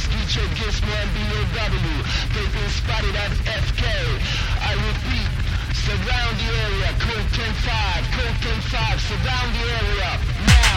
DJ Gizmo and BOW. They've been spotted at FK. I repeat, surround the area. Code 10-5, surround the area. Now.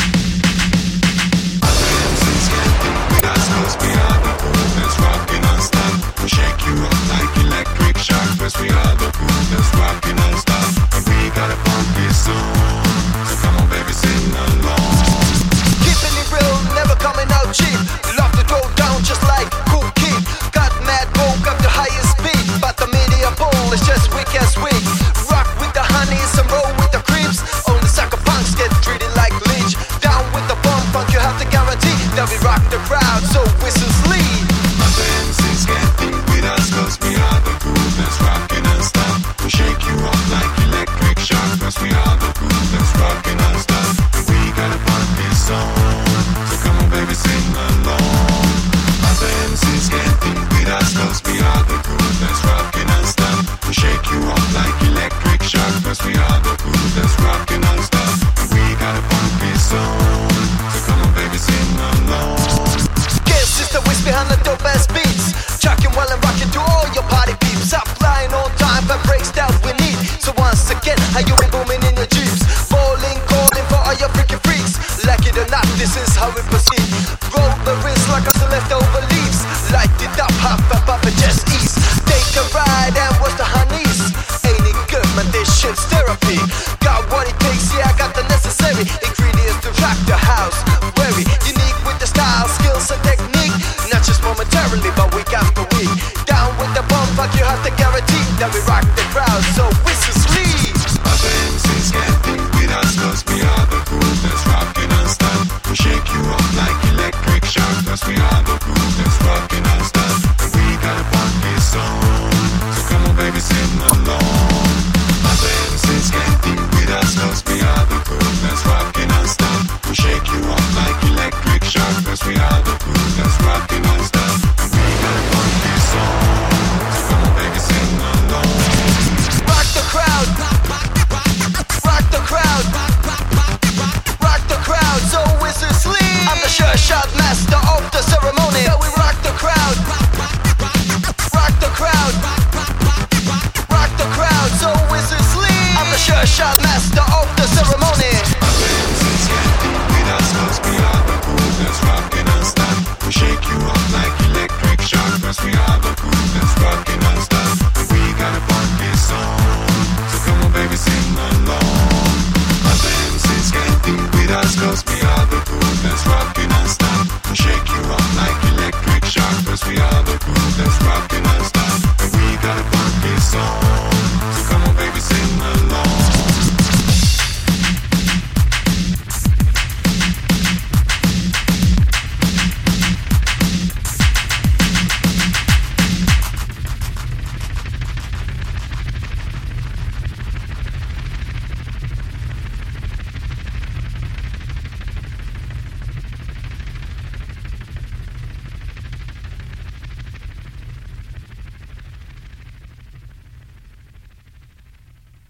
With us, 'cause we are the coolest, rocking non-stop. We shake you up like electric shock, 'cause we are the coolest, rocking non-stop. And we gotta pump this song, so come on baby, sing along. Keeping it real, never coming out cheap. Love to throw down just like Cool Kid. Got mad, woke up the highest speed, but the media poll is just weak as weak. Rock with the honeys and roll with the creeps. Only sucker punks get treated like leech. Down with the bum funk, you have to guarantee that we rock the crowd, so whistles lead. The MCs can't think with us, 'cause we are the coolest, rocking non-stop. We shake you up like electric shock, 'cause we are the coolest, rocking non-stop. And we gotta pump this song, so come on baby, sing along. The MCs can't think with us, 'cause we are the coolest, rocking non-stop. We shake you up like electric shock, 'cause we are the coolest, rocking non-stop. And we gotta pump this song, so come on baby, sing along. Guess it's the whiz behind the dope ass beats. Chucking well and rocking to all your party peeps. Up flying on time for breaks that we need. So once again, how you been booming in your jeeps? Bowling, calling for all your freaking freaks. Like it or not, this is how we proceed. Roll the wrist like us the leftover leaves. Light it up, hop up and just ease. Take a ride and watch the honeys. Ain't it good, man, this shit's therapy. Got what it takes, yeah, I got the necessary ingredients to rock the house. Very unique with the style, skills and technique. Not just momentarily, but week after week. Down with the bump, fuck, you have to guarantee that we rock the crowd, so whistles lead. Other MCs can't think with us, 'cause we are the coolest, rocking non-stop. We shake you up like electric shock, 'cause we are the coolest, rocking non-stop. And we gotta pump this song, so come on baby, sing along. Other MCs can't think with us, 'cause we are the coolest, rocking non-stop. We shake you up like electric shock, 'cause we are the coolest, rocking non-stop. And we gotta pump this song, so come on baby, sing along. Rock the crowd. Rock the crowd. Rock the crowd, so whistles lead. I'm the sure shot master of the ceremony. So we rock the crowd. Rock the crowd. Rock the crowd, so whistles lead. I'm the sure shot master of the ceremony. We shake you up like electric shock, 'cause we are the coolest, rocking non-stop. And we gotta pump this song, so come on baby, sing along. Other MCs can't think with us, 'cause we are